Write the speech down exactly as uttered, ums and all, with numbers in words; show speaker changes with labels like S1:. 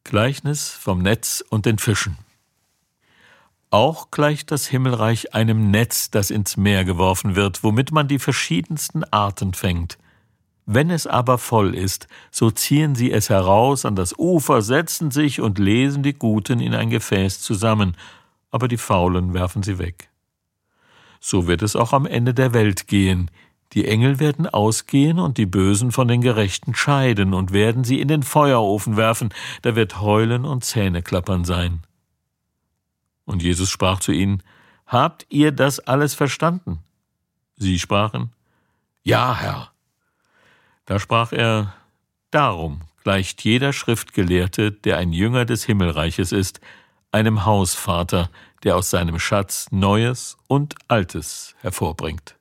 S1: Gleichnis vom Netz und den Fischen. Auch gleicht das Himmelreich einem Netz, das ins Meer geworfen wird, womit man die verschiedensten Arten fängt. Wenn es aber voll ist, so ziehen sie es heraus an das Ufer, setzen sich und lesen die Guten in ein Gefäß zusammen, aber die Faulen werfen sie weg. So wird es auch am Ende der Welt gehen. Die Engel werden ausgehen und die Bösen von den Gerechten scheiden und werden sie in den Feuerofen werfen, da wird Heulen und Zähneklappern sein. Und Jesus sprach zu ihnen: Habt ihr das alles verstanden? Sie sprachen: Ja, Herr. Da sprach er: Darum gleicht jeder Schriftgelehrte, der ein Jünger des Himmelreiches ist, einem Hausvater, der aus seinem Schatz Neues und Altes hervorbringt.